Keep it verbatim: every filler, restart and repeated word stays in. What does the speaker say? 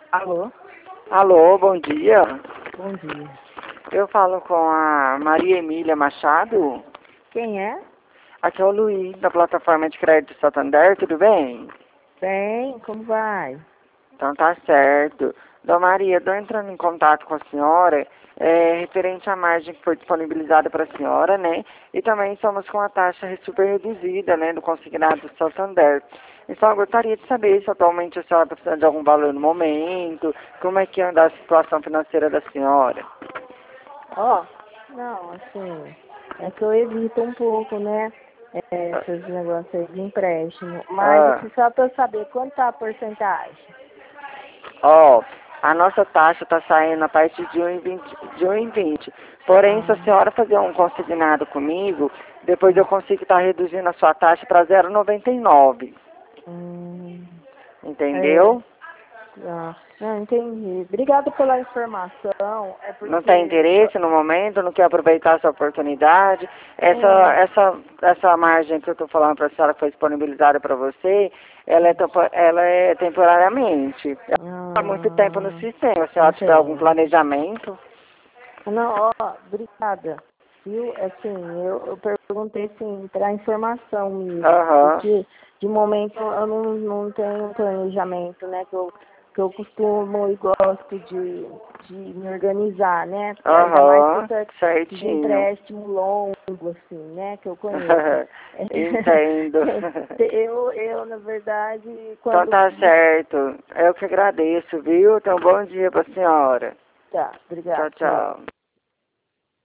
Alô? Alô, bom dia. Bom dia. Eu falo com a Maria Emília Machado. Quem é? Aqui é o Luiz, da plataforma de crédito Santander, tudo bem? Bem, como vai? Então tá certo. Dona Maria, estou entrando em contato com a senhora, é, referente à margem que foi disponibilizada para a senhora, né? E também estamos com a taxa super reduzida, né, do consignado do Santander. Então eu gostaria de saber se atualmente a senhora está precisando de algum valor no momento, como é que anda a situação financeira da senhora. Ó, não, assim, é que eu evito um pouco, né, é, esses negócios aí de empréstimo. Mas Ah. aqui só pra eu saber quanto tá a porcentagem. Ó, a nossa taxa está saindo a partir de um e vinte. De um e vinte. Porém, se a Ah, senhora fazer um consignado comigo, depois eu hum, consigo estar reduzindo a sua taxa para zero vírgula noventa e nove. hum, é, Entendeu? ah, não, entendi. Obrigada pela informação. É Não tem porque, interesse no momento, não quer aproveitar essa oportunidade. Essa, é, essa, essa margem que eu estou falando para a senhora que foi disponibilizada para você, ela é, tempo- ela é temporariamente. Ela está há muito tempo no ah, sistema. Se a senhora tiver algum entendo. planejamento. Não, ó, obrigada. Viu? Assim, eu, eu perguntei assim, para informação mesmo, Aham. porque de momento eu não, não tenho um planejamento, né? Que eu, que eu costumo e gosto de, de me organizar, né? Ainda mais Aham, para de certinho. empréstimo longo, assim, né? Que eu conheço. Entendo. Eu, eu, na verdade, Então quando. tá certo. Eu que agradeço, viu? Então bom dia pra senhora. Tá, Tchau, obrigado, tchau. tchau.